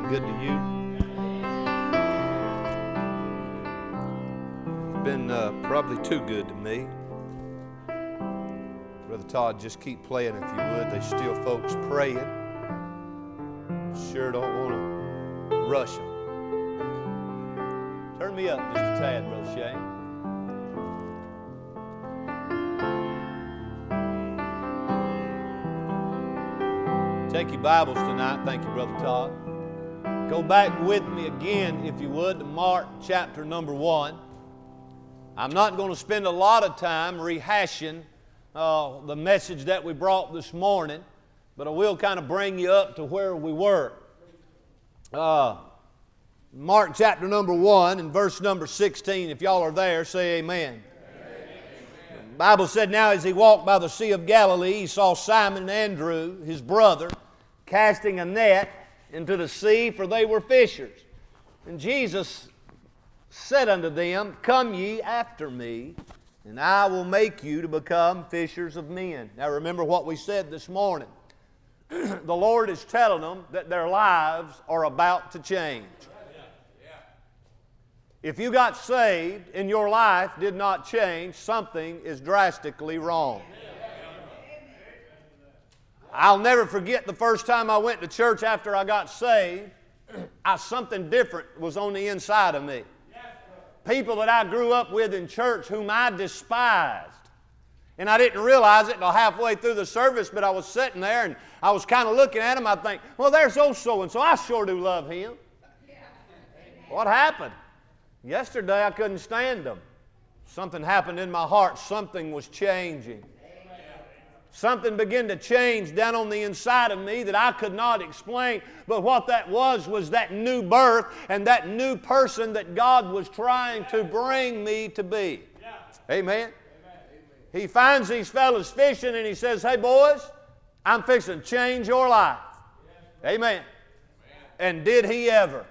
been good to you? It's been probably too good to me. Brother Todd, just keep playing if you would. There's still folks praying. Sure don't want to rush them. Turn me up just a tad, Brother Shane. Take your Bibles tonight. Thank you, Brother Todd. Go back with me again, if you would, to Mark chapter number 1. I'm not going to spend a lot of time rehashing the message that we brought this morning, but I will kind of bring you up to where we were. Mark chapter number 1 and verse number 16. If y'all are there, say amen. The Bible said, now as he walked by the Sea of Galilee, he saw Simon and Andrew, his brother, casting a net into the sea, for they were fishers. And Jesus said unto them, come ye after me, and I will make you to become fishers of men. Now remember what we said this morning. The Lord is telling them that their lives are about to change. If you got saved and your life did not change, something is drastically wrong. I'll never forget the first time I went to church after I got saved. Something different was on the inside of me. People that I grew up with in church whom I despised. And I didn't realize it until halfway through the service, but I was sitting there and I was kind of looking at him. I think, well, there's old so-and-so. I sure do love him. What happened? Yesterday I couldn't stand them. Something happened in my heart. Something was changing. Something began to change down on the inside of me that I could not explain. But what that was that new birth and that new person that God was trying to bring me to be. Amen. He finds these fellas fishing and he says, hey boys, I'm fixing to change your life. Amen. And did he ever?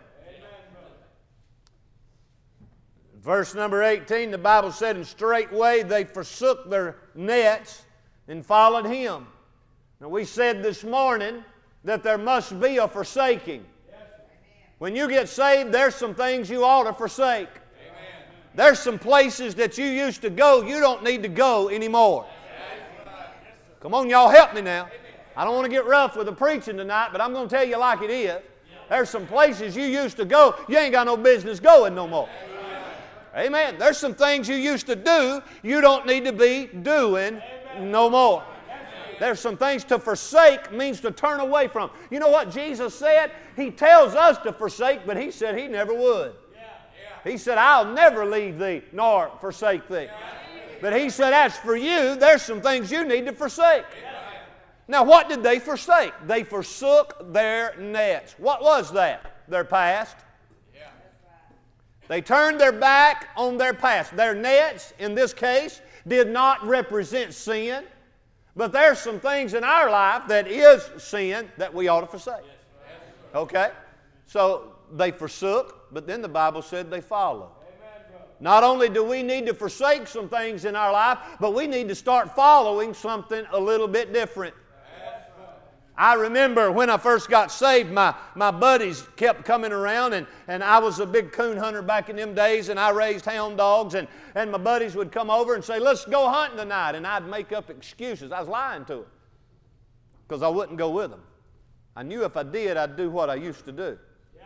Verse number 18, the Bible said, and straightway they forsook their nets and followed him. Now we said this morning that there must be a forsaking. When you get saved, there's some things you ought to forsake. There's some places that you used to go, you don't need to go anymore. Come on, y'all, help me now. I don't want to get rough with the preaching tonight, but I'm going to tell you like it is. There's some places you used to go, you ain't got no business going no more. Amen. There's some things you used to do, you don't need to be doing no more. There's some things to forsake means to turn away from. You know what Jesus said? He tells us to forsake, but He said He never would. He said, I'll never leave thee nor forsake thee. But He said, as for you, there's some things you need to forsake. Now, what did they forsake? They forsook their nets. What was that? Their past. They turned their back on their past. Their nets, in this case, did not represent sin. But there's some things in our life that is sin that we ought to forsake. Okay? So they forsook, but then the Bible said they followed. Not only do we need to forsake some things in our life, but we need to start following something a little bit different. I remember when I first got saved, my buddies kept coming around, and I was a big coon hunter back in them days, and I raised hound dogs, and my buddies would come over and say, let's go hunting tonight, and I'd make up excuses. I was lying to them because I wouldn't go with them. I knew if I did, I'd do what I used to do.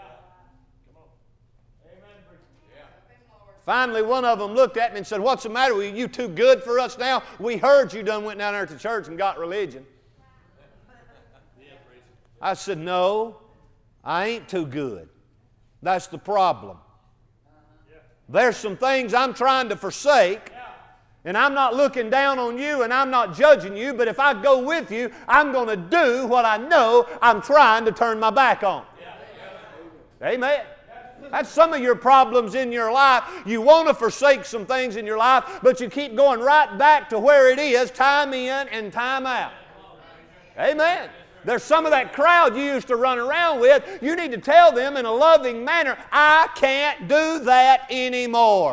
Finally, one of them looked at me and said, what's the matter with you? You too good for us now? We heard you done went down there to church and got religion. I said, no, I ain't too good. That's the problem. There's some things I'm trying to forsake, and I'm not looking down on you, and I'm not judging you, but if I go with you, I'm going to do what I know I'm trying to turn my back on. Amen. That's some of your problems in your life. You want to forsake some things in your life, but you keep going right back to where it is, time in and time out. Amen. There's some of that crowd you used to run around with. You need to tell them in a loving manner, I can't do that anymore.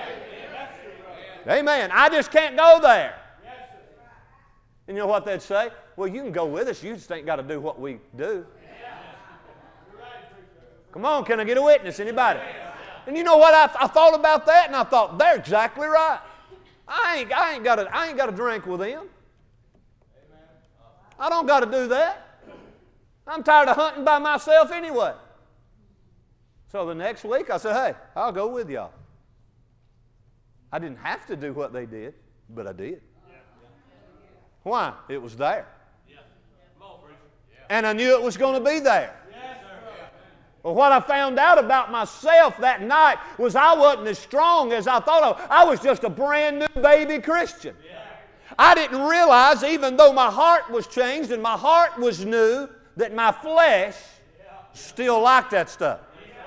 Amen. I just can't go there. And you know what they'd say? Well, you can go with us. You just ain't got to do what we do. Come on, can I get a witness? Anybody? And you know what? I thought about that, and I thought, they're exactly right. I ain't got to drink with them. I don't got to do that. I'm tired of hunting by myself anyway. So the next week I said, hey, I'll go with y'all. I didn't have to do what they did, but I did. Why? It was there. And I knew it was going to be there. Well, what I found out about myself that night was I wasn't as strong as I thought I was just a brand new baby Christian. I didn't realize, even though my heart was changed and my heart was new, that my flesh still liked that stuff.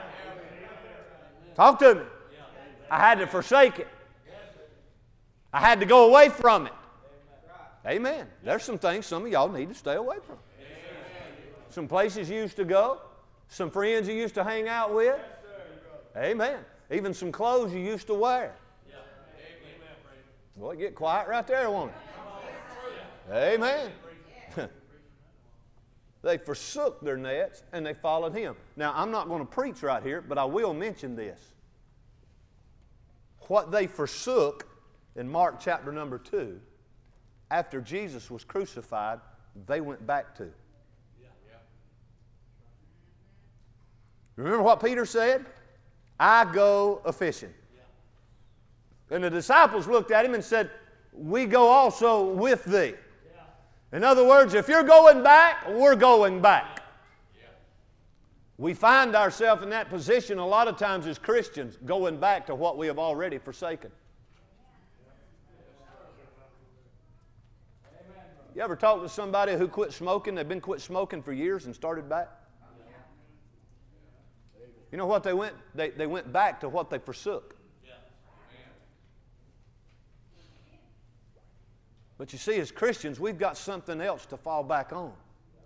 Talk to me. I had to forsake it. I had to go away from it. Amen. There's some things some of y'all need to stay away from. Some places you used to go. Some friends you used to hang out with. Amen. Even some clothes you used to wear. Boy, get quiet right there, won't it? Amen. They forsook their nets and they followed Him. Now, I'm not going to preach right here, but I will mention this. What they forsook in Mark chapter number 2, after Jesus was crucified, they went back to. Remember what Peter said? I go a-fishing. And the disciples looked at him and said, we go also with thee. In other words, if you're going back, we're going back. We find ourselves in that position a lot of times as Christians, going back to what we have already forsaken. You ever talk to somebody who quit smoking? They've been quit smoking for years and started back? You know what they went? They went back to what they forsook. But you see, as Christians, we've got something else to fall back on.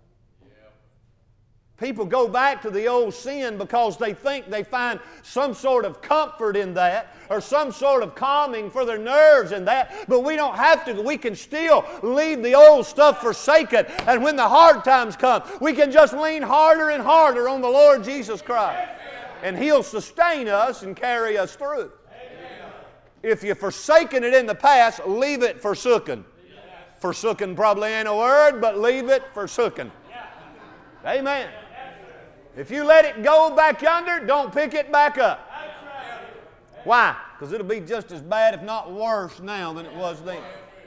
People go back to the old sin because they think they find some sort of comfort in that or some sort of calming for their nerves in that. But we don't have to. We can still leave the old stuff forsaken. And when the hard times come, we can just lean harder and harder on the Lord Jesus Christ. And He'll sustain us and carry us through. If you've forsaken it in the past, leave it forsooken. Forsooken probably ain't a word, but leave it forsooken. Amen. If you let it go back yonder, don't pick it back up. Why? Because it'll be just as bad, if not worse, now than it was then.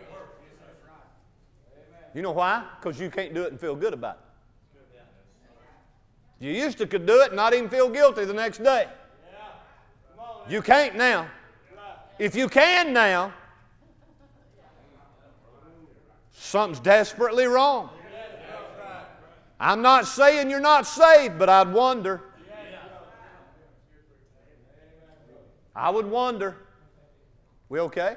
You know why? Because you can't do it and feel good about it. You used to could do it and not even feel guilty the next day. You can't now. If you can now, something's desperately wrong. I'm not saying you're not saved, but I'd wonder. I would wonder. We okay?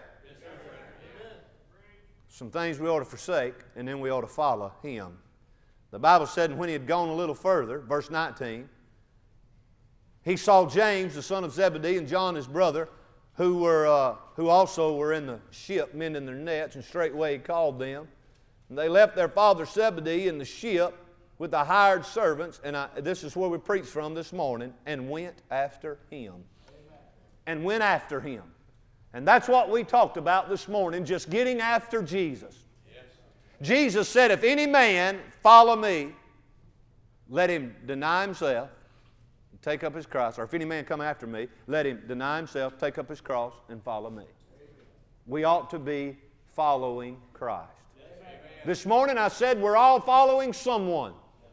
Some things we ought to forsake, and then we ought to follow Him. The Bible said, and when he had gone a little further, verse 19, he saw James, the son of Zebedee, and John, his brother, who also were in the ship mending their nets, and straightway he called them. And they left their father Zebedee in the ship with the hired servants, and this is where we preached from this morning, and went after Him. Amen. And went after Him. And that's what we talked about this morning, just getting after Jesus. Jesus said, if any man follow me, let him deny himself, and take up his cross. Or if any man come after me, let him deny himself, take up his cross, and follow me. We ought to be following Christ. This morning I said we're all following someone.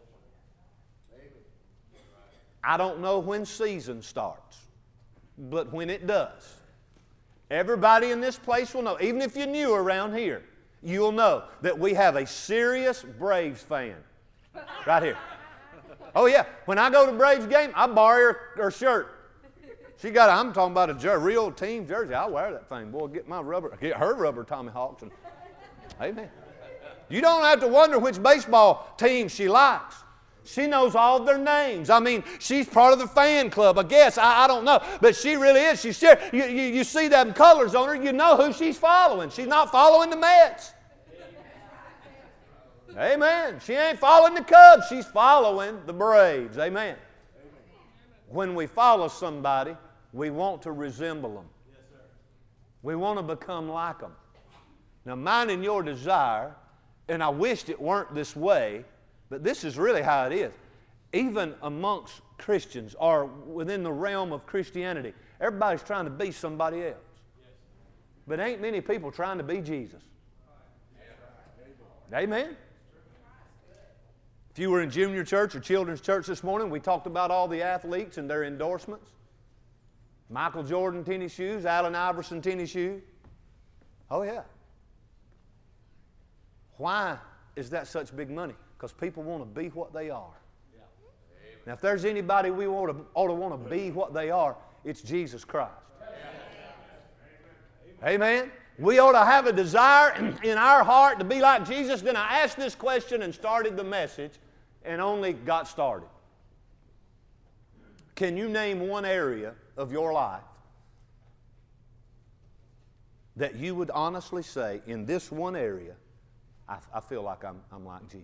I don't know when season starts, but when it does, everybody in this place will know. Even if you're new around here, you'll know that we have a serious Braves fan right here. Oh yeah, when I go to Braves game, I borrow her shirt. I'm talking about a real team jersey. I'll wear that thing. Boy, get her rubber Tommy Hawks. And, amen. You don't have to wonder which baseball team she likes. She knows all of their names. I mean, she's part of the fan club, I guess. I don't know. But she really is. You see them colors on her, you know who she's following. She's not following the Mets. Amen. She ain't following the Cubs. She's following the Braves. Amen. when we follow somebody, we want to resemble them. Yes, sir. We want to become like them. Now, mine and your desire, and I wished it weren't this way, but this is really how it is. Even amongst Christians or within the realm of Christianity, everybody's trying to be somebody else. But ain't many people trying to be Jesus. Amen? If you were in junior church or children's church this morning, we talked about all the athletes and their endorsements. Michael Jordan tennis shoes, Allen Iverson tennis shoes. Oh yeah. Why is that such big money? Because people want to be what they are. Yeah. Now, if there's anybody we ought to want to be what they are, it's Jesus Christ. Amen? We ought to have a desire in our heart to be like Jesus. Then I asked this question and started the message and only got started. Can you name one area of your life that you would honestly say, in this one area, I feel like I'm like Jesus?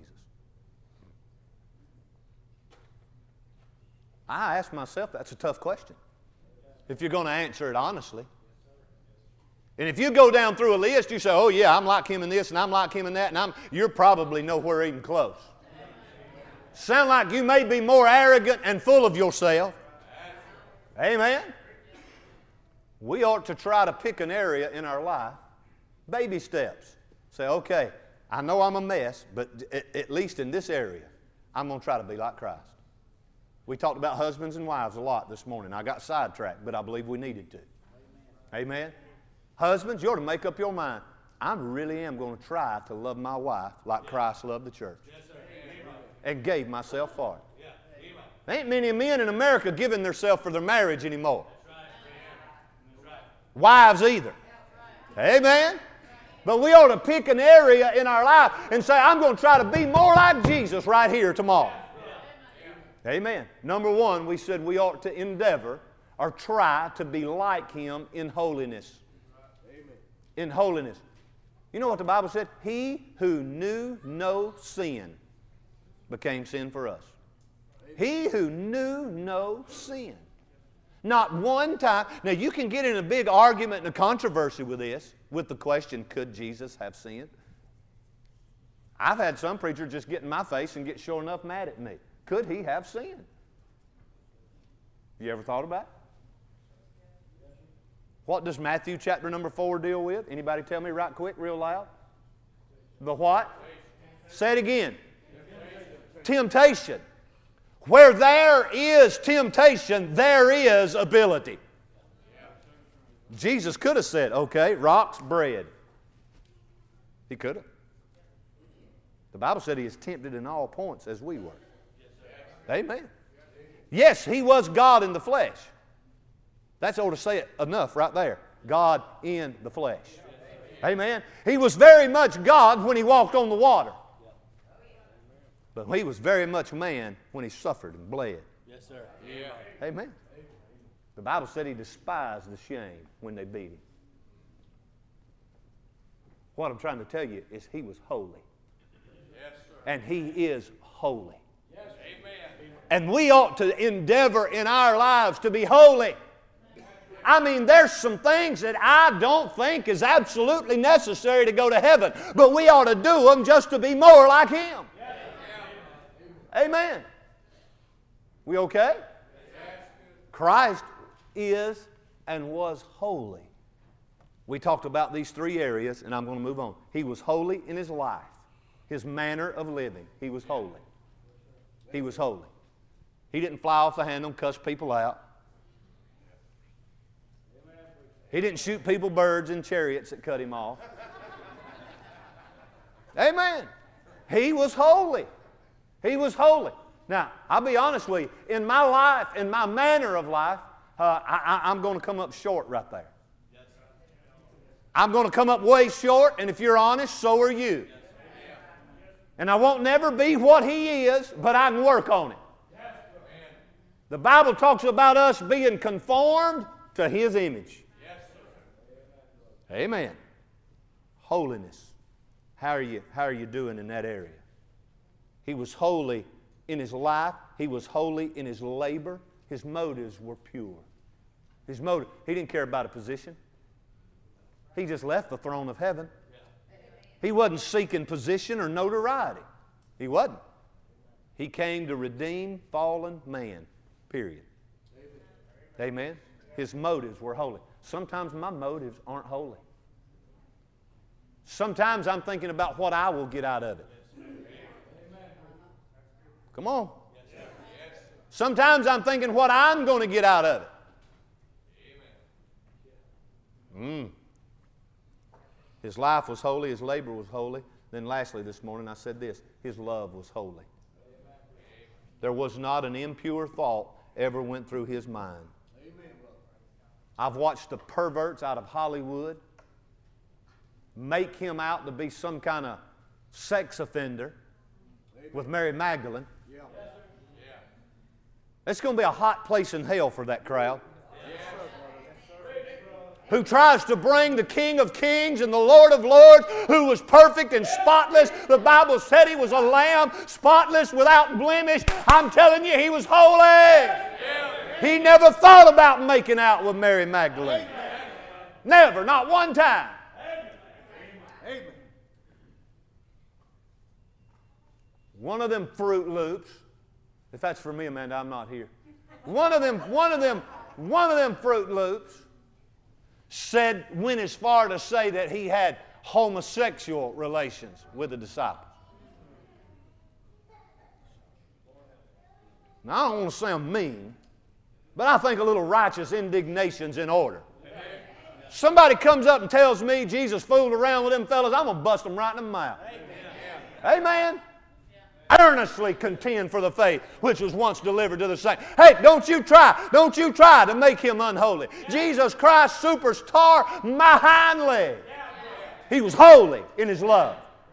I ask myself, that's a tough question, if you're going to answer it honestly. And if you go down through a list, you say, oh yeah, I'm like him in this, and I'm like him in that, and you're probably nowhere even close. Sound like you may be more arrogant and full of yourself. Amen? We ought to try to pick an area in our life, baby steps. Say, okay, I know I'm a mess, but at least in this area, I'm going to try to be like Christ. We talked about husbands and wives a lot this morning. I got sidetracked, but I believe we needed to. Amen? Husbands, you ought to make up your mind. I really am going to try to love my wife like Christ loved the church. Yes, sir. And gave myself for it. Yeah. There ain't many men in America giving themselves for their marriage anymore. That's right. Wives either. Amen? But we ought to pick an area in our life and say, I'm going to try to be more like Jesus right here tomorrow. Amen. Number one, we said we ought to endeavor or try to be like Him in holiness. In holiness. You know what the Bible said? He who knew no sin became sin for us. He who knew no sin. Not one time. Now you can get in a big argument and a controversy with this, with the question, could Jesus have sinned? I've had some preachers just get in my face and get sure enough mad at me. Could He have sinned? You ever thought about it? What does Matthew chapter number 4 deal with? Anybody tell me right quick, real loud? The what? Say it again. Temptation. Where there is temptation, there is ability. Jesus could have said, okay, rocks, bread. He could have. The Bible said He is tempted in all points as we were. Amen. Yes, He was God in the flesh. That's ought to say it enough right there. God in the flesh. Amen. He was very much God when He walked on the water. But He was very much man when He suffered and bled. Yes, sir. Yeah. Amen. The Bible said He despised the shame when they beat Him. What I'm trying to tell you is He was holy. Yes, sir. And He is holy. Yes. Amen. And we ought to endeavor in our lives to be holy. I mean, there's some things that I don't think is absolutely necessary to go to heaven, but we ought to do them just to be more like Him. Amen. We okay? Christ is and was holy. We talked about these three areas, and I'm going to move on. He was holy in His life, His manner of living. He was holy. He was holy. He didn't fly off the handle and cuss people out. He didn't shoot people birds in chariots that cut Him off. Amen. He was holy. He was holy. Now, I'll be honest with you. In my life, in my manner of life, I'm going to come up short right there. I'm going to come up way short, and if you're honest, so are you. And I won't never be what He is, but I can work on it. The Bible talks about us being conformed to His image. Amen. Holiness. How are you doing in that area? He was holy in His life. He was holy in His labor. His motives were pure. His motive, he didn't care about a position. He just left the throne of heaven. He wasn't seeking position or notoriety. He wasn't. He came to redeem fallen man, period. Amen. His motives were holy. Sometimes my motives aren't holy. Sometimes I'm thinking about what I will get out of it. Come on. Sometimes I'm thinking what I'm going to get out of it. His life was holy. His labor was holy. Then lastly this morning I said this. His love was holy. There was not an impure thought ever went through his mind. I've watched the perverts out of Hollywood make him out to be some kind of sex offender with Mary Magdalene. It's going to be a hot place in hell for that crowd. Who tries to bring the King of Kings and the Lord of Lords, who was perfect and spotless. The Bible said he was a lamb, spotless, without blemish. I'm telling you, he was holy. He never thought about making out with Mary Magdalene. Never, not one time. One of them Fruit Loops, if that's for me, Amanda, I'm not here. One of them Fruit Loops went as far to say that he had homosexual relations with the disciples. Now, I don't want to sound mean, but I think a little righteous indignation's in order. Somebody comes up and tells me Jesus fooled around with them fellas, I'm going to bust them right in the mouth. Amen. Earnestly contend for the faith which was once delivered to the saints. Hey, don't you try to make him unholy. Jesus Christ superstar my hind leg. He was holy in his love.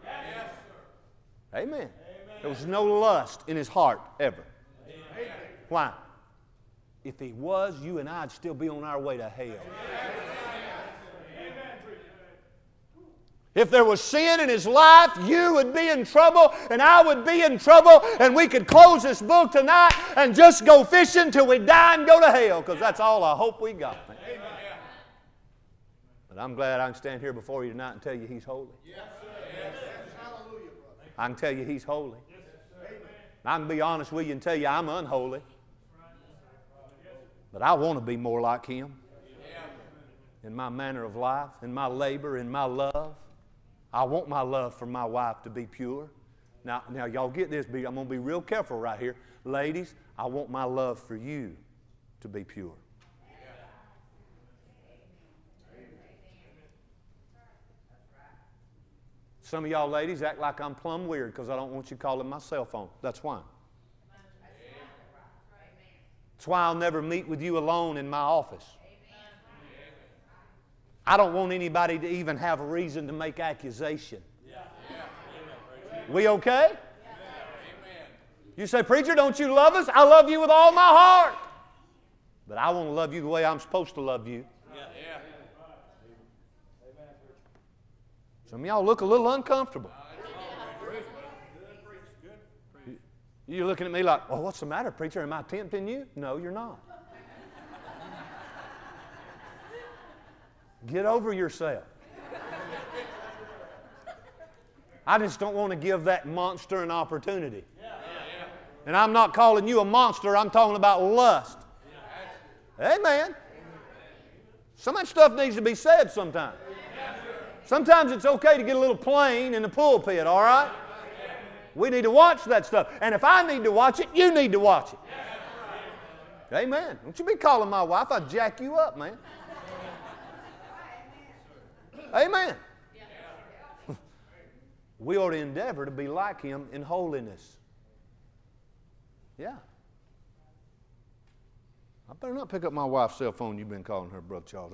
Amen. There was no lust in his heart ever. Why? If he was, you and I'd still be on our way to hell. If there was sin in his life, you would be in trouble and I would be in trouble, and we could close this book tonight and just go fishing till we die and go to hell, because that's all I hope we got. But I'm glad I can stand here before you tonight and tell you he's holy. I can tell you he's holy. I can be honest with you and tell you I'm unholy. But I want to be more like him in my manner of life, in my labor, in my love. I want my love for my wife to be pure. Now y'all get this. I'm going to be real careful right here. Ladies, I want my love for you to be pure. Some of y'all ladies act like I'm plumb weird because I don't want you calling my cell phone. That's why. That's why I'll never meet with you alone in my office. I don't want anybody to even have a reason to make accusation. We okay? You say, preacher, don't you love us? I love you with all my heart. But I want to love you the way I'm supposed to love you. Some of y'all look a little uncomfortable. You're looking at me like, oh, what's the matter, preacher? Am I tempting you? No, you're not. Get over yourself. I just don't want to give that monster an opportunity. And I'm not calling you a monster. I'm talking about lust. Amen. Some of that stuff needs to be said sometimes. Sometimes it's okay to get a little plain in the pulpit, all right? We need to watch that stuff. And if I need to watch it, you need to watch it. Amen. Don't you be calling my wife. I'd jack you up, man. Amen. We ought to endeavor to be like him in holiness. Yeah. I better not pick up my wife's cell phone. You've been calling her, Brother Charles.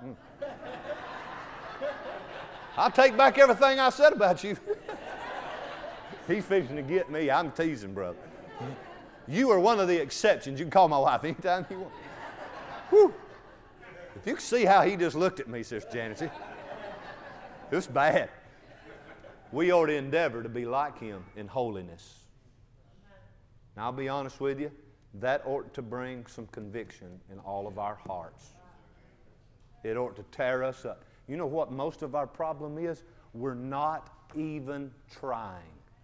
I'll take back everything I said about you. He's fixing to get me. I'm teasing, brother. You are one of the exceptions. You can call my wife anytime you want. Whew. If you can see how he just looked at me, Sister Janice, it was bad. We ought to endeavor to be like him in holiness. Now, I'll be honest with you. that ought to bring some conviction in all of our hearts. It ought to tear us up. You know what most of our problem is? We're not even trying.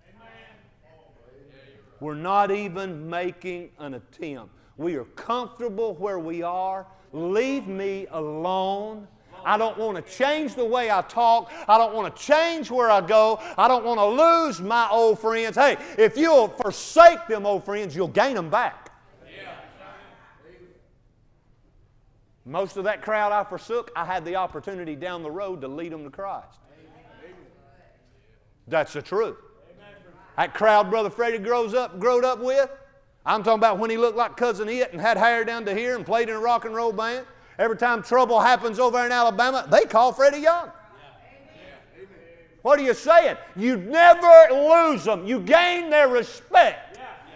We're not even making an attempt. We are comfortable where we are. Leave me alone. I don't want to change the way I talk. I don't want to change where I go. I don't want to lose my old friends. Hey, if you'll forsake them old friends, you'll gain them back. Most of that crowd I forsook, I had the opportunity down the road to lead them to Christ. That's the truth. That crowd Brother Freddie growed up with, I'm talking about when he looked like Cousin It and had hair down to here and played in a rock and roll band. Every time trouble happens over in Alabama, they call Freddie Young. What are you saying? You never lose them. You gain their respect.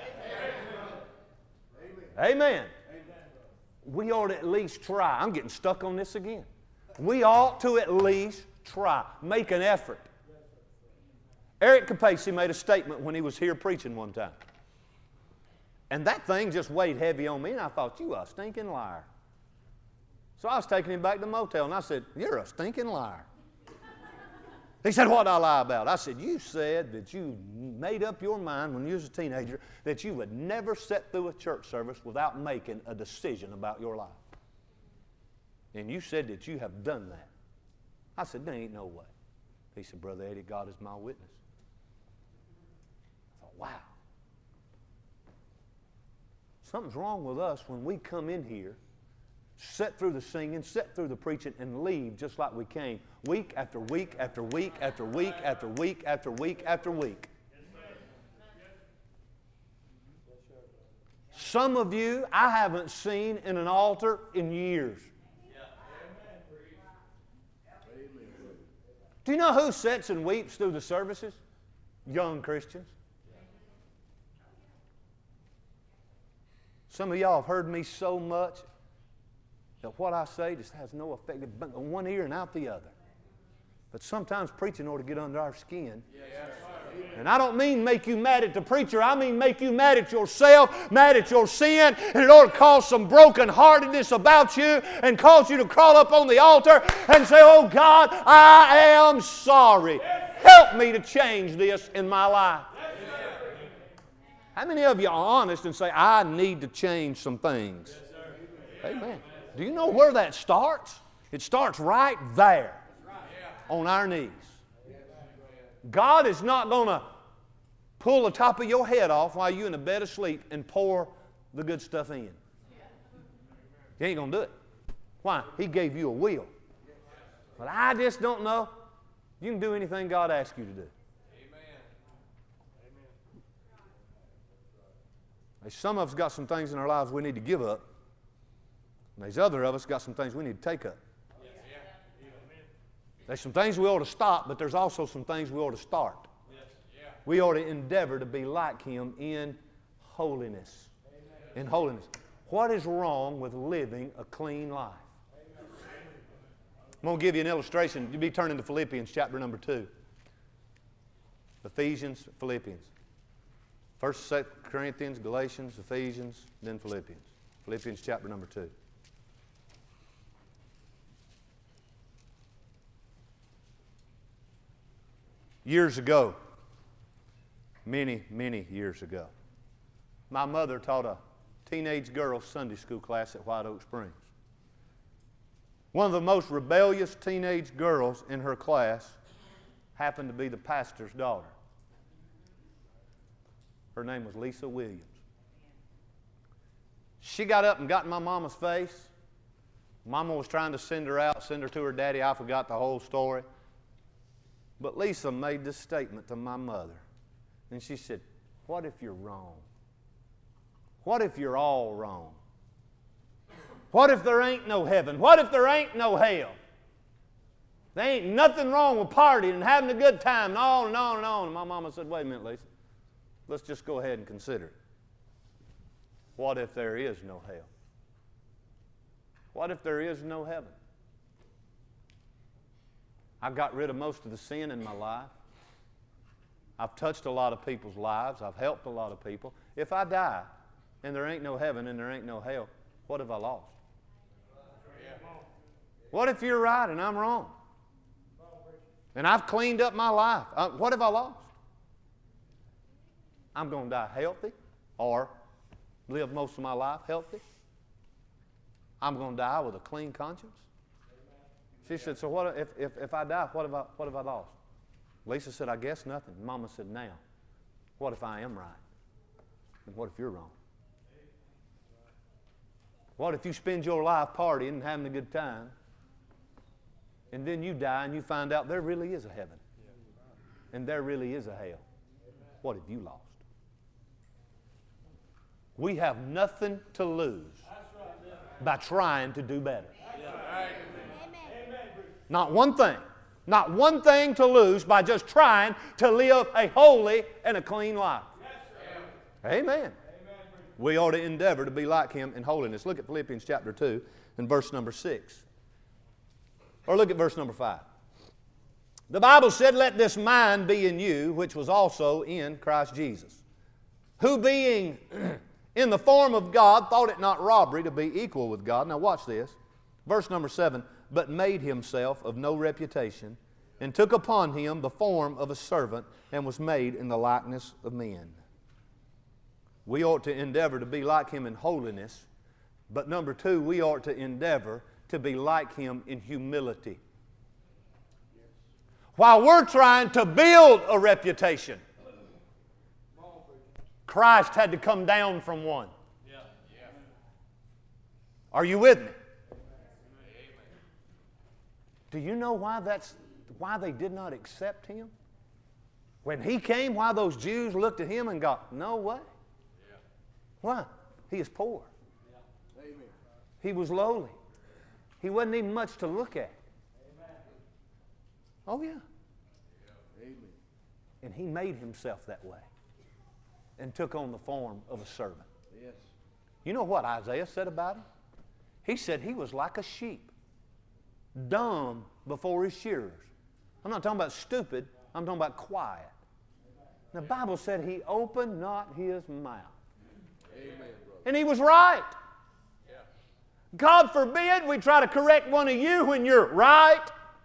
Amen. We ought to at least try. I'm getting stuck on this again. We ought to at least try. Make an effort. Eric Capacey made a statement when he was here preaching one time. And that thing just weighed heavy on me, and I thought, you a stinking liar. So I was taking him back to the motel, and I said, you're a stinking liar. He said, what did I lie about? I said, you said that you made up your mind when you was a teenager that you would never sit through a church service without making a decision about your life. And you said that you have done that. I said, there ain't no way. He said, Brother Eddie, God is my witness. I thought, wow. Something's wrong with us when we come in here, sit through the singing, sit through the preaching, and leave just like we came, week after week after week after week after week after week after week. Some of you I haven't seen in an altar in years. Do you know who sits and weeps through the services? Young Christians. Some of y'all have heard me so much that what I say just has no effect on one ear and out the other. But sometimes preaching ought to get under our skin. And I don't mean make you mad at the preacher. I mean make you mad at yourself, mad at your sin, and it ought to cause some brokenheartedness about you and cause you to crawl up on the altar and say, oh God, I am sorry. Help me to change this in my life. How many of you are honest and say, I need to change some things? Amen. Do you know where that starts? It starts right there on our knees. God is not going to pull the top of your head off while you're in a bed asleep and pour the good stuff in. He ain't going to do it. Why? He gave you a will. But I just don't know. You can do anything God asks you to do. Some of us got some things in our lives we need to give up. And there's other of us got some things we need to take up. There's some things we ought to stop, but there's also some things we ought to start. We ought to endeavor to be like Him in holiness. In holiness. What is wrong with living a clean life? I'm going to give you an illustration. You'll be turning to Philippians chapter number 2. Ephesians, Philippians. First, 2 Corinthians, Galatians, Ephesians, then Philippians. Philippians chapter number 2. Years ago, many, many years ago, my mother taught a teenage girls' Sunday school class at White Oak Springs. One of the most rebellious teenage girls in her class happened to be the pastor's daughter. Her name was Lisa Williams. She got up and got in my mama's face. Mama was trying to send her out, send her to her daddy. I forgot the whole story. But Lisa made this statement to my mother. And she said, what if you're wrong? What if you're all wrong? What if there ain't no heaven? What if there ain't no hell? There ain't nothing wrong with partying and having a good time and on and on and on. And my mama said, wait a minute, Lisa. Let's just go ahead and consider it. What if there is no hell? What if there is no heaven? I've got rid of most of the sin in my life. I've touched a lot of people's lives. I've helped a lot of people. If I die, and there ain't no heaven and there ain't no hell, what have I lost? What if you're right and I'm wrong? And I've cleaned up my life. What have I lost? I'm going to die healthy or live most of my life healthy. I'm going to die with a clean conscience. She said, so what if I die, what have I lost? Lisa said, I guess nothing. Mama said, now, what if I am right? And what if you're wrong? What if you spend your life partying and having a good time, and then you die and you find out there really is a heaven and there really is a hell? What have you lost? We have nothing to lose by trying to do better. Not one thing. Not one thing to lose by just trying to live a holy and a clean life. Amen. We ought to endeavor to be like Him in holiness. Look at Philippians chapter 2 and verse number 6. Or look at verse number 5. The Bible said, let this mind be in you, which was also in Christ Jesus, who being in the form of God, thought it not robbery to be equal with God. Now watch this. Verse number 7, but made himself of no reputation, and took upon him the form of a servant, and was made in the likeness of men. We ought to endeavor to be like Him in holiness, but number 2, we ought to endeavor to be like Him in humility. While we're trying to build a reputation, Christ had to come down from one. Are you with me? Do you know why they did not accept Him? When He came, why those Jews looked at Him and got, no way. Why? He is poor. He was lowly. He wasn't even much to look at. Oh yeah. And He made Himself that way and took on the form of a servant. You know what Isaiah said about Him? He said He was like a sheep, dumb before his shearers. I'm not talking about stupid. I'm talking about quiet. The Bible said He opened not His mouth. Amen, and He was right. Yeah. God forbid we try to correct one of you when you're right.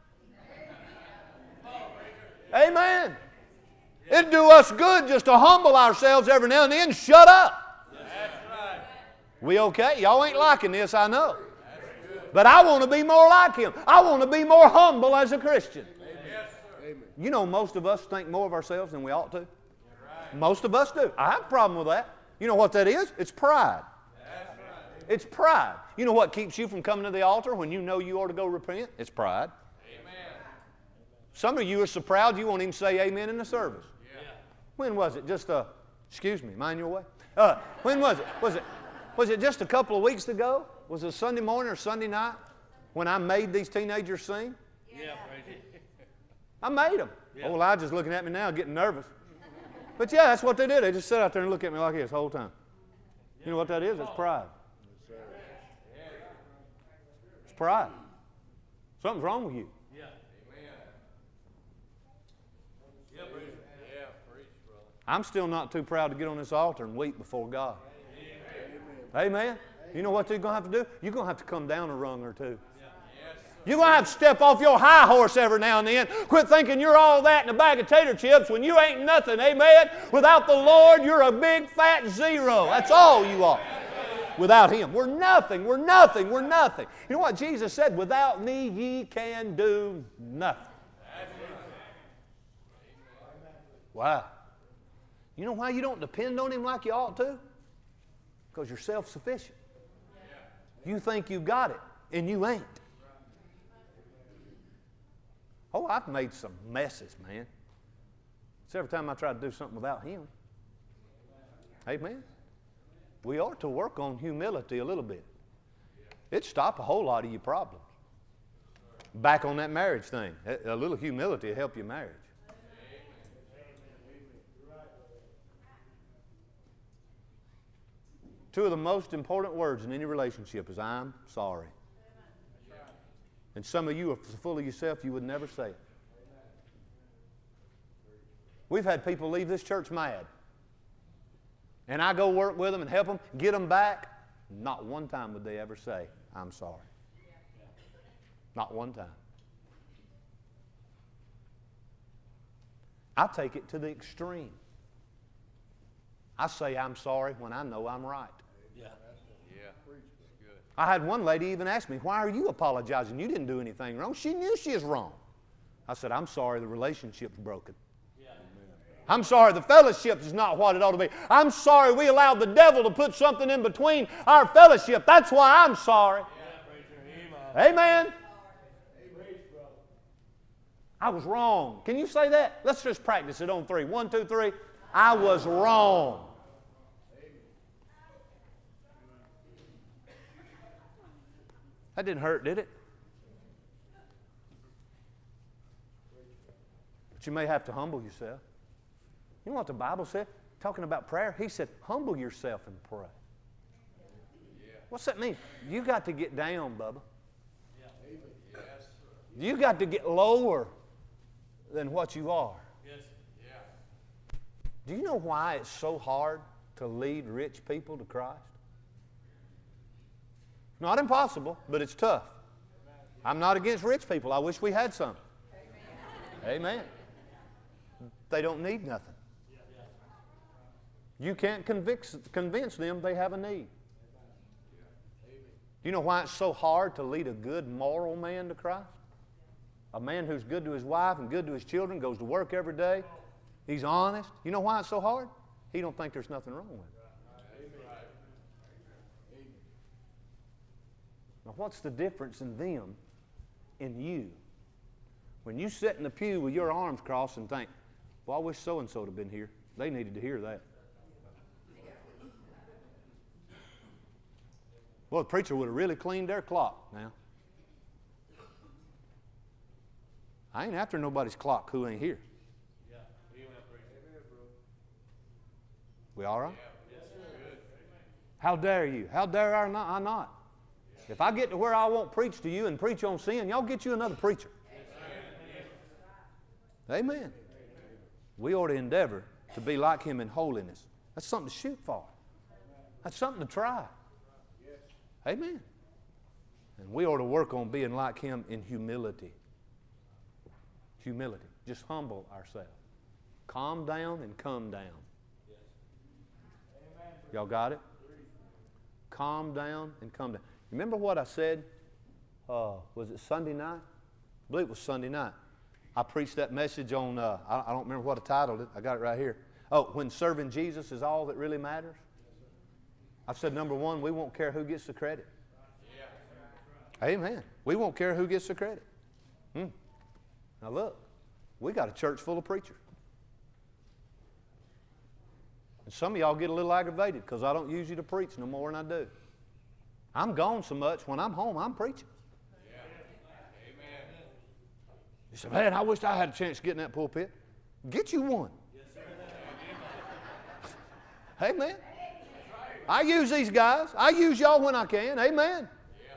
Amen. It'd do us good just to humble ourselves every now and then. Shut up. That's right. We okay? Y'all ain't liking this, I know. But I want to be more like Him. I want to be more humble as a Christian. Amen. You know, most of us think more of ourselves than we ought to. Most of us do. I have a problem with that. You know what that is? It's pride. It's pride. You know what keeps you from coming to the altar when you know you ought to go repent? It's pride. Amen. Some of you are so proud you won't even say amen in the service. Yeah. When was it? Just excuse me, mind your way. When was it? Was it just a couple of weeks ago? Was it Sunday morning or Sunday night when I made these teenagers sing? Yeah. I made them. Yeah. Oh, Elijah's looking at me now, getting nervous. But yeah, that's what they did. They just sat out there and looked at me like this the whole time. You know what that is? It's pride. It's pride. Something's wrong with you. Yeah. I'm still not too proud to get on this altar and weep before God. Amen. You know what you're going to have to do? You're going to have to come down a rung or two. You're going to have to step off your high horse every now and then. Quit thinking you're all that in a bag of tater chips when you ain't nothing. Amen. Without the Lord, you're a big fat zero. That's all you are. Without Him, we're nothing. We're nothing. We're nothing. You know what Jesus said? Without me, ye can do nothing. Wow. You know why you don't depend on Him like you ought to? Because you're self-sufficient. You think you got it, and you ain't. Oh, I've made some messes, man. It's every time I try to do something without Him. Amen. We ought to work on humility a little bit. It'd stop a whole lot of your problems. Back on that marriage thing. A little humility will help your marriage. Two of the most important words in any relationship is I'm sorry. And some of you are so full of yourself you would never say it. We've had people leave this church mad. and I go work with them and help them, get them back, not one time would they ever say, I'm sorry. Not one time. I take it to the extreme. I say I'm sorry when I know I'm right. Yeah. Yeah. Good. I had one lady even ask me, why are you apologizing? You didn't do anything wrong. She knew she was wrong. I said, I'm sorry the relationship's broken. Yeah. I'm sorry the fellowship is not what it ought to be. I'm sorry we allowed the devil to put something in between our fellowship. That's why I'm sorry. Yeah. Amen. I was wrong. Can you say that? Let's just practice it on 3. 1, 2, 3. I was wrong. That didn't hurt, did it? But you may have to humble yourself. You know what the Bible said? Talking about prayer, he said, humble yourself and pray. Yeah. What's that mean? You got to get down, Bubba. Yeah. You got to get lower than what you are. Yes. Yeah. Do you know why it's so hard to lead rich people to Christ? Not impossible, but it's tough. I'm not against rich people. I wish we had some. Amen. They don't need nothing. You can't convince them they have a need. Do you know why it's so hard to lead a good moral man to Christ? A man who's good to his wife and good to his children, goes to work every day. He's honest. You know why it's so hard? He don't think there's nothing wrong with it. Now, what's the difference in them and you? When you sit in the pew with your arms crossed and think, well, I wish so-and-so had been here. They needed to hear that. Well, the preacher would have really cleaned their clock now. I ain't after nobody's clock who ain't here. We all right? How dare you? How dare I not? If I get to where I won't preach to you and preach on sin, y'all get you another preacher. Amen. We ought to endeavor to be like him in holiness. That's something to shoot for. That's something to try. Amen. And we ought to work on being like him in humility. Humility. Just humble ourselves. Calm down and come down. Y'all got it? Calm down and come down. Remember what I said? Was it Sunday night? I believe it was Sunday night. I preached that message on, I don't remember what I titled it. I got it right here. Oh, when serving Jesus is all that really matters. I said, number one, we won't care who gets the credit. Amen. We won't care who gets the credit. Now look, we got a church full of preachers. And some of y'all get a little aggravated because I don't use you to preach no more than I do. I'm gone so much, when I'm home, I'm preaching. Yeah. Amen. You say, man, I wish I had a chance to get in that pulpit. Get you one. Yes, sir. Amen. I use these guys. I use y'all when I can. Amen.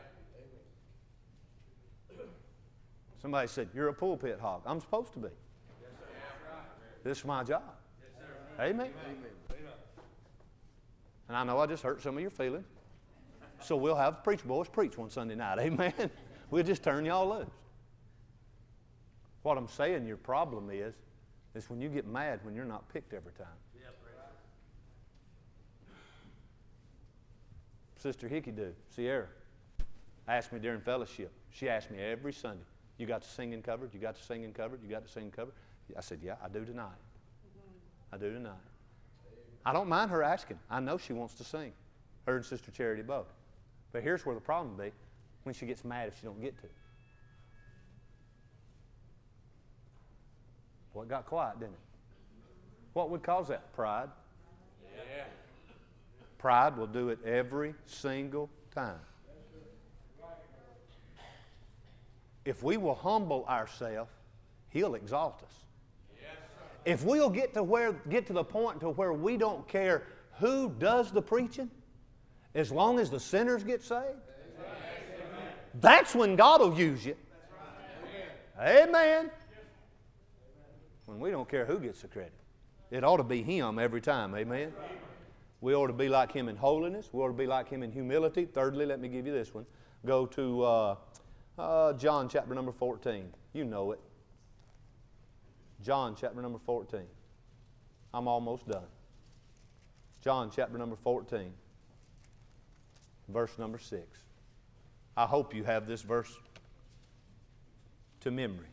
Yeah. Somebody said, you're a pulpit hog. I'm supposed to be. Yes, sir. This is my job. Yes, sir. Amen. Amen. And I know I just hurt some of your feelings. So we'll have preach boys preach one Sunday night. Amen. We'll just turn y'all loose. What I'm saying your problem is when you get mad when you're not picked every time. Sister Hickey Sierra, asked me during fellowship. She asked me every Sunday, you got the singing covered? You got the singing covered? You got the singing covered? I said, yeah, I do tonight. I do tonight. I don't mind her asking. I know she wants to sing. Her and Sister Charity both. But here's where the problem will be, when she gets mad if she don't get to. Well, it got quiet, didn't it? What would cause that? Pride. Yeah. Pride will do it every single time. If we will humble ourselves, He'll exalt us. If we'll get to the point to where we don't care who does the preaching, as long as the sinners get saved, that's when God will use you. Amen. When we don't care who gets the credit. It ought to be Him every time. Amen. We ought to be like Him in holiness. We ought to be like Him in humility. Thirdly, let me give you this one. Go to John chapter number 14. You know it. John chapter number 14. I'm almost done. John chapter number 14, verse number 6. I hope you have this verse to memory.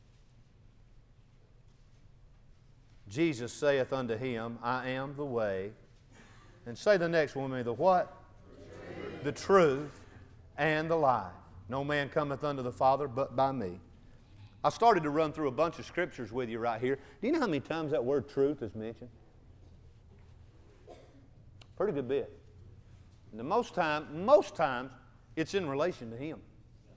Jesus saith unto him, I am the way. And say the next one with me, the what? The truth and the life. No man cometh unto the Father but by me. I started to run through a bunch of scriptures with you right here. Do you know how many times that word truth is mentioned? Pretty good bit. And most times, it's in relation to Him.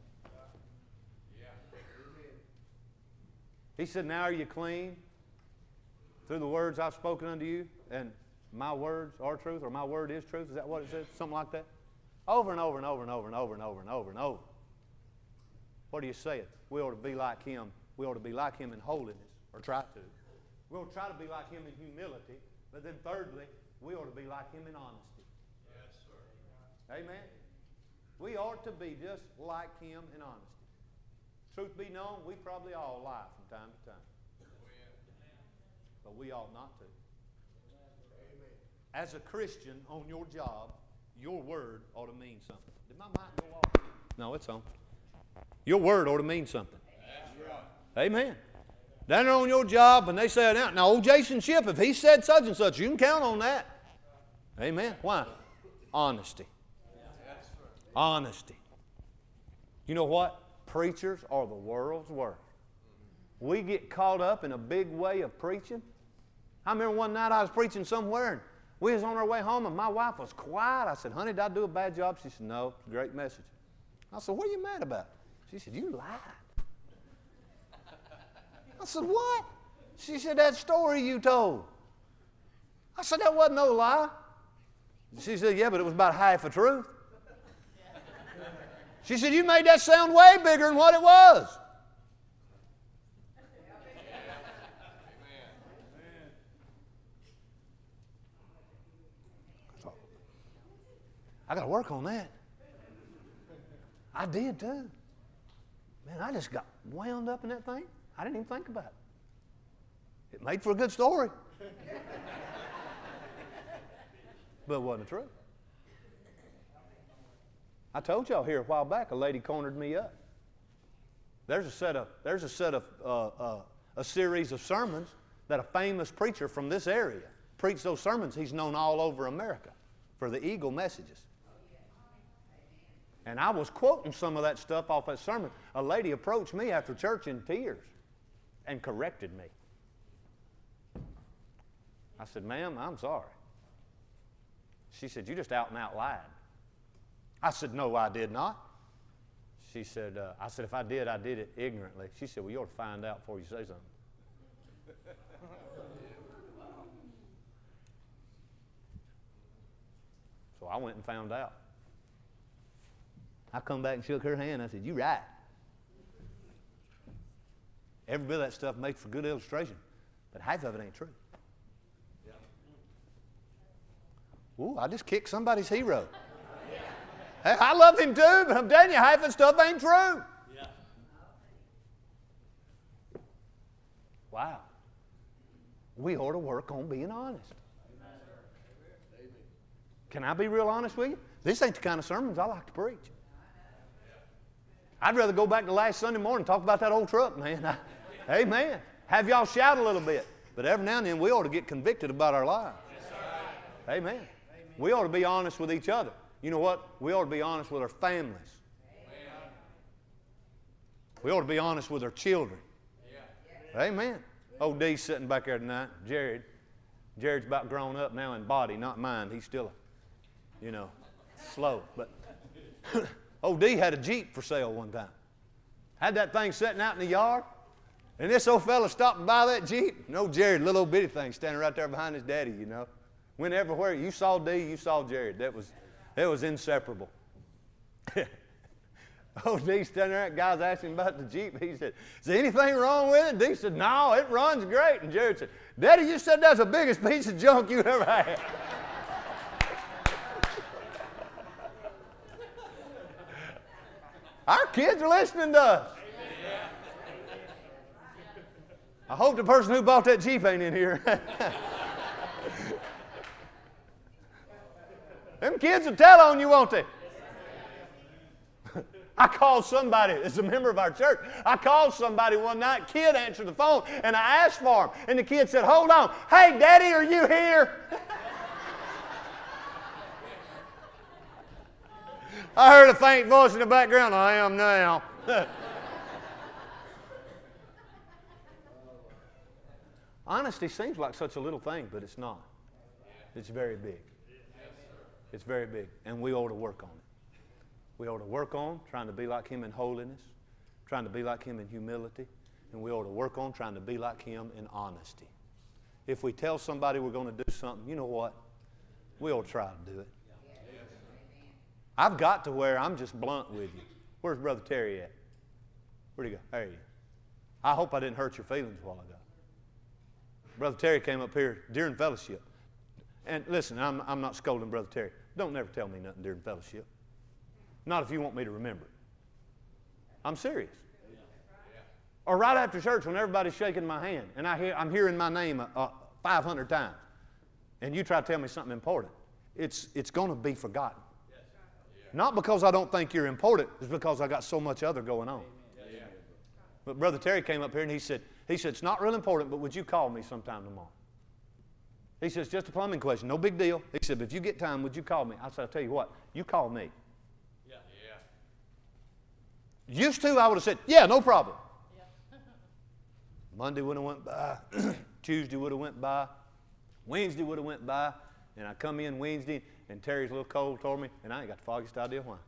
He said, now are you clean through the words I've spoken unto you? And my words are truth, or my word is truth. Is that what it says? Something like that? Over and over and over and over and over and over and over and over. What do you say? We ought to be like Him. We ought to be like Him in holiness, or try to. We ought to try to be like Him in humility. But then thirdly, we ought to be like Him in honesty. Yes, sir. Amen? We ought to be just like Him in honesty. Truth be known, we probably all lie from time to time. But we ought not to. As a Christian on your job, your word ought to mean something. Did my mic go off? No, it's on. Your word ought to mean something. Amen. Down there on your job, and they say, now old Jason Shipp, if he said such and such, you can count on that. Amen. Why? Honesty. Honesty. You know what? Preachers are the world's worst. We get caught up in a big way of preaching. I remember one night I was preaching somewhere, and we was on our way home, and my wife was quiet. I said, honey, did I do a bad job? She said, no, it's a great message. I said, what are you mad about? She said, you lied. I said, what? She said, that story you told. I said, that wasn't no lie. She said, yeah, but it was about half the truth. She said, you made that sound way bigger than what it was. I got to work on that. I did too. Man, I just got wound up in that thing. I didn't even think about it. It made for a good story. But it wasn't true. I told y'all here a while back, a lady cornered me up. There's a series of sermons that a famous preacher from this area preached. Those sermons he's known all over America for the Eagle messages. And I was quoting some of that stuff off that sermon. A lady approached me after church in tears and corrected me. I said, ma'am, I'm sorry. She said, you just out and out lied. I said, no, I did not. She said, I said, if I did it ignorantly. She said, well, you ought to find out before you say something. So I went and found out. I come back and shook her hand. I said, you're right. Every bit of that stuff makes for good illustration, but half of it ain't true. Ooh, I just kicked somebody's hero. Hey, I love him too, but I'm telling you, half that stuff ain't true. Wow. We ought to work on being honest. Can I be real honest with you? This ain't the kind of sermons I like to preach. I'd rather go back to last Sunday morning and talk about that old truck, man. Amen. Have y'all shout a little bit. But every now and then we ought to get convicted about our lives. Amen. We ought to be honest with each other. You know what? We ought to be honest with our families. We ought to be honest with our children. Amen. Old D's sitting back there tonight. Jared's about grown up now in body, not mind. He's still, slow. But old D had a Jeep for sale one time. Had that thing sitting out in the yard. And this old fella stopped and buy that Jeep. And old Jared, little old bitty thing, standing right there behind his daddy, Went everywhere. You saw D, you saw Jared. It was inseparable. Old D standing there, guys asking about the Jeep. He said, is there anything wrong with it? D said, no, it runs great. And Jared said, Daddy, you said that's the biggest piece of junk you ever had. Our kids are listening to us. I hope the person who bought that Jeep ain't in here. Them kids will tell on you, won't they? I called somebody, as a member of our church, I called somebody one night, kid answered the phone, and I asked for him. And the kid said, hold on, hey, Daddy, are you here? I heard a faint voice in the background, I am now. Honesty seems like such a little thing, but it's not. It's very big. It's very big, and we ought to work on it. We ought to work on trying to be like Him in holiness, trying to be like Him in humility, and we ought to work on trying to be like Him in honesty. If we tell somebody we're going to do something, you know what? We ought to try to do it. I've got to where I'm just blunt with you. Where's Brother Terry at? Where'd he go? There he is. I hope I didn't hurt your feelings a while ago. Brother Terry came up here during fellowship. And listen, I'm not scolding Brother Terry. Don't never tell me nothing during fellowship. Not if you want me to remember it. I'm serious. Or right after church when everybody's shaking my hand and I'm hearing my name 500 times and you try to tell me something important, it's going to be forgotten. Not because I don't think you're important, it's because I got so much other going on. But Brother Terry came up here and he said, it's not real important, but would you call me sometime tomorrow? He says, just a plumbing question, no big deal. He said, but if you get time, would you call me? I said, I'll tell you what, you call me. Used to, I would have said, yeah, no problem. Monday would have went by. Tuesday would have went by. Wednesday would have went by. And I come in Wednesday, and Terry's a little cold toward me, and I ain't got the foggiest idea why.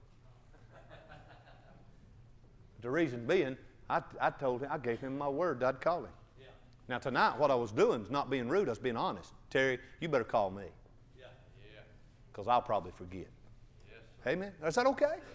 The reason being, I told him, I gave him my word that I'd call him. Yeah. Now tonight, what I was doing is not being rude, I was being honest. Terry, you better call me. Because I'll probably forget. Yes, amen? Is that okay? Yeah.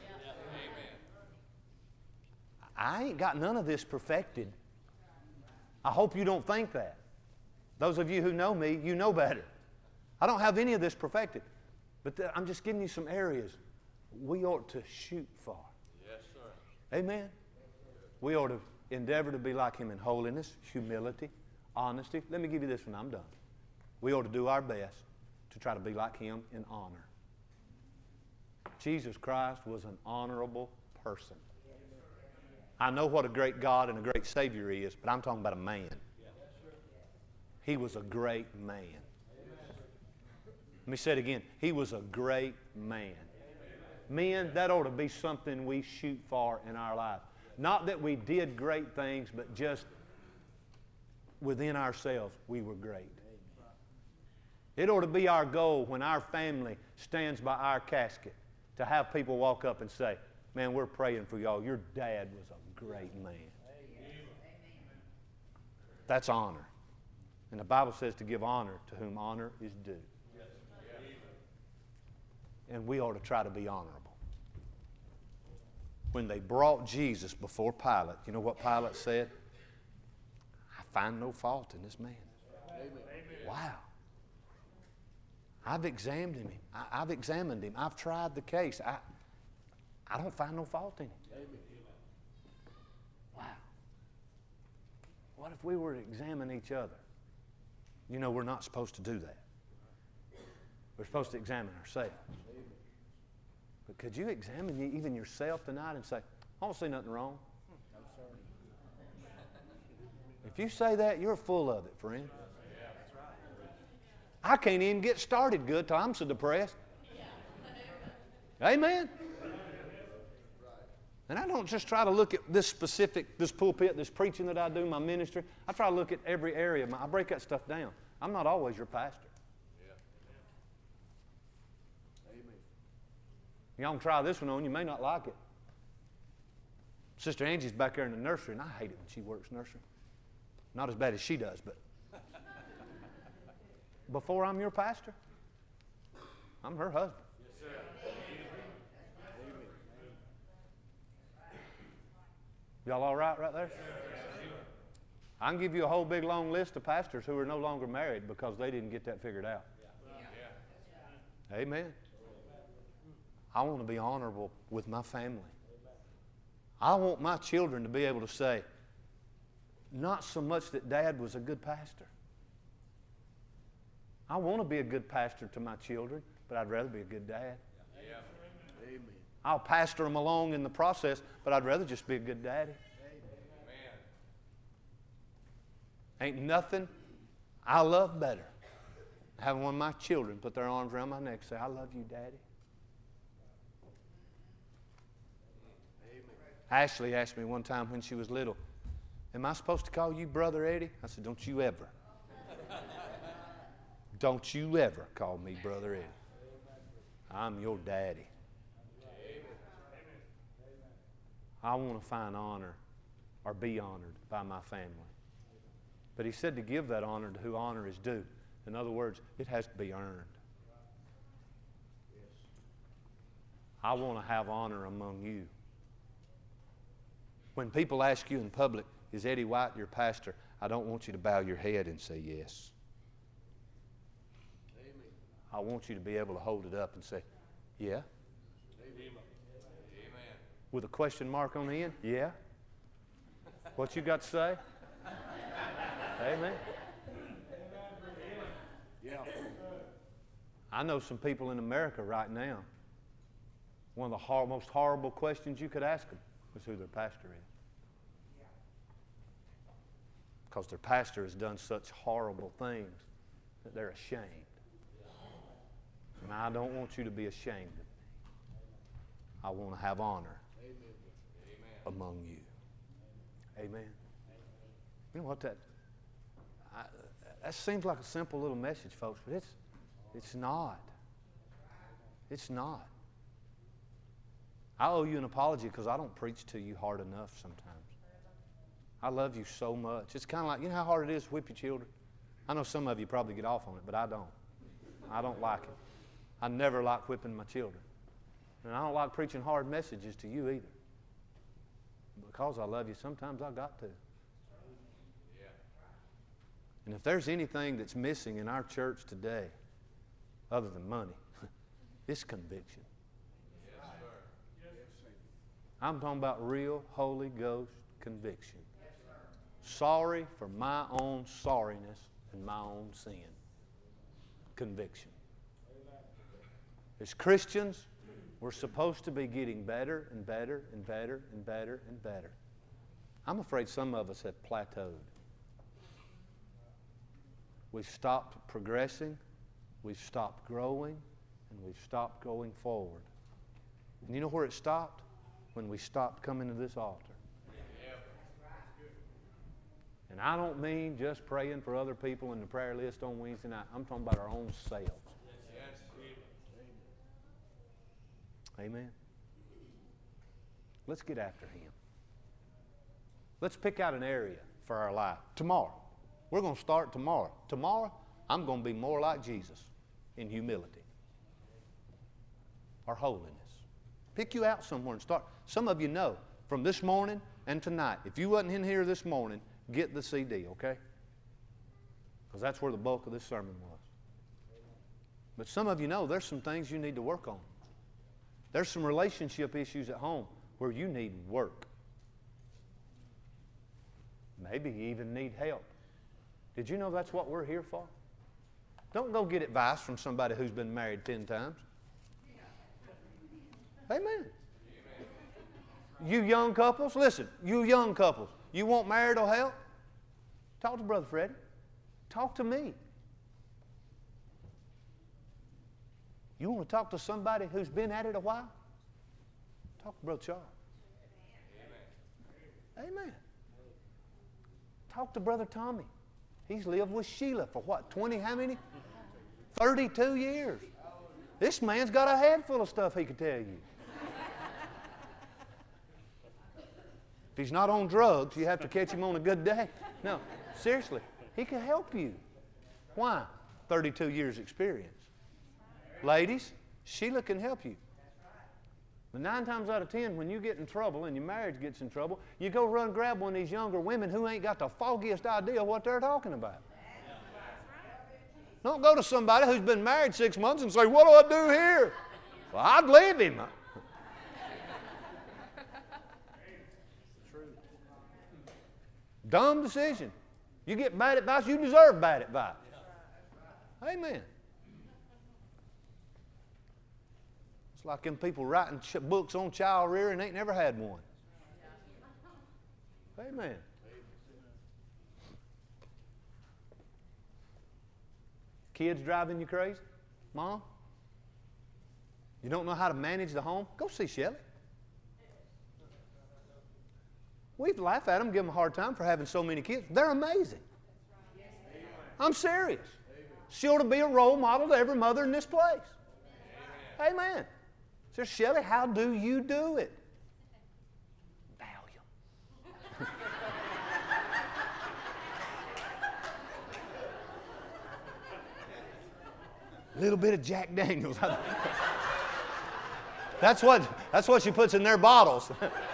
I ain't got none of this perfected. I hope you don't think that. Those of you who know me, you know better. I don't have any of this perfected. But I'm just giving you some areas we ought to shoot for. Yes, sir. Amen? We ought to endeavor to be like Him in holiness, humility, honesty. Let me give you this one, I'm done. We ought to do our best to try to be like Him in honor. Jesus Christ was an honorable person. I know what a great God and a great Savior He is, but I'm talking about a man. He was a great man. Let me say it again. He was a great man. Men, that ought to be something we shoot for in our life. Not that we did great things, but just within ourselves, we were great. It ought to be our goal when our family stands by our casket to have people walk up and say, man, we're praying for y'all. Your dad was a great man. That's honor. And the Bible says to give honor to whom honor is due. And we ought to try to be honorable. When they brought Jesus before Pilate, you know what Pilate said? I find no fault in this man. Wow. I've examined him. I've tried the case. I don't find no fault in him. Wow. What if we were to examine each other? You know, we're not supposed to do that. We're supposed to examine ourselves. But could you examine even yourself tonight and say, I don't see nothing wrong? If you say that, you're full of it, friend. I can't even get started good till I'm so depressed. Amen? And I don't just try to look at this pulpit, this preaching that I do, my ministry. I try to look at every area. I break that stuff down. I'm not always your pastor. Y'all can try this one on. You may not like it. Sister Angie's back there in the nursery, and I hate it when she works nursery. Not as bad as she does, but before I'm your pastor, I'm her husband. Yes, sir. Y'all all right there? I can give you a whole big long list of pastors who are no longer married because they didn't get that figured out. Amen. I want to be honorable with my family. I want my children to be able to say, not so much that Dad was a good pastor. I want to be a good pastor to my children, but I'd rather be a good dad. Yeah. Amen. I'll pastor them along in the process, but I'd rather just be a good daddy. Amen. Ain't nothing I love better than having one of my children put their arms around my neck and say, I love you, Daddy. Amen. Ashley asked me one time when she was little, am I supposed to call you Brother Eddie? I said, don't you ever. Don't you ever call me Brother Eddie. I'm your daddy. I want to find honor or be honored by my family. But he said to give that honor to who honor is due. In other words, it has to be earned. I want to have honor among you. When people ask you in public, is Eddie White your pastor? I don't want you to bow your head and say yes. Amen. I want you to be able to hold it up and say, yeah. Amen. With a question mark on the end? Yeah. What you got to say? Amen. Yeah. I know some people in America right now, one of the most horrible questions you could ask them is who their pastor is. Because their pastor has done such horrible things that they're ashamed. And I don't want you to be ashamed of me. I want to have honor among you. Amen. You know what that seems like a simple little message, folks, but it's not. It's not. I owe you an apology because I don't preach to you hard enough sometimes. I love you so much. It's kind of like, you know how hard it is to whip your children? I know some of you probably get off on it, but I don't. I don't like it. I never like whipping my children. And I don't like preaching hard messages to you either. Because I love you, sometimes I got to. And if there's anything that's missing in our church today, other than money, it's conviction. Yes, sir. I'm talking about real Holy Ghost conviction. Sorry for my own sorriness and my own sin. Conviction. As Christians, we're supposed to be getting better and better and better and better and better. I'm afraid some of us have plateaued. We've stopped progressing, we've stopped growing, and we've stopped going forward. And you know where it stopped? When we stopped coming to this altar. And I don't mean just praying for other people in the prayer list on Wednesday night. I'm talking about our own selves. Amen. Let's get after Him. Let's pick out an area for our life. Tomorrow. We're going to start tomorrow. Tomorrow, I'm going to be more like Jesus in humility or holiness. Pick you out somewhere and start. Some of you know from this morning and tonight, if you wasn't in here this morning, get the CD, okay? Because that's where the bulk of this sermon was. But some of you know there's some things you need to work on. There's some relationship issues at home where you need work. Maybe you even need help. Did you know that's what we're here for? Don't go get advice from somebody who's been married 10 times. Amen. You young couples, listen, you young couples, you want marital help? Talk to Brother Freddie. Talk to me. You want to talk to somebody who's been at it a while? Talk to Brother Charles. Amen. Amen. Talk to Brother Tommy. He's lived with Sheila for what, 20, how many? 32 years. This man's got a head full of stuff he could tell you. If he's not on drugs, you have to catch him on a good day. No, seriously, he can help you. Why? 32 years experience. Ladies, Sheila can help you. But 9 times out of 10, when you get in trouble and your marriage gets in trouble, you go run grab one of these younger women who ain't got the foggiest idea what they're talking about. Don't go to somebody who's been married 6 months and say, what do I do here? Well, I'd leave him. Dumb decision. You get bad advice, you deserve bad advice. Amen. It's like them people writing books on child rearing and ain't never had one. Amen. Kids driving you crazy? Mom? You don't know how to manage the home? Go see Shelley. We laugh at them, give them a hard time for having so many kids. They're amazing. I'm serious. She ought to be a role model to every mother in this place. Amen. So, Shelley, how do you do it? Valium. A little bit of Jack Daniels. That's what she puts in their bottles.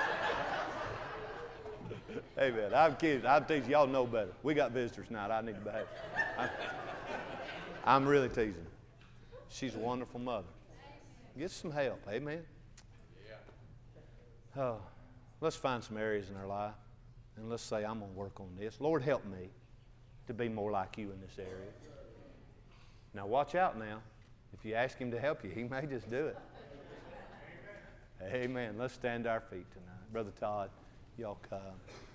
Amen. I'm kidding. I'm teasing. Y'all know better. We got visitors tonight. I need to behave. I'm really teasing. She's a wonderful mother. Get some help. Amen. Yeah. Oh, let's find some areas in our life and let's say, I'm going to work on this. Lord, help me to be more like you in this area. Now, watch out now. If you ask Him to help you, He may just do it. Amen. Let's stand to our feet tonight. Brother Todd, y'all come.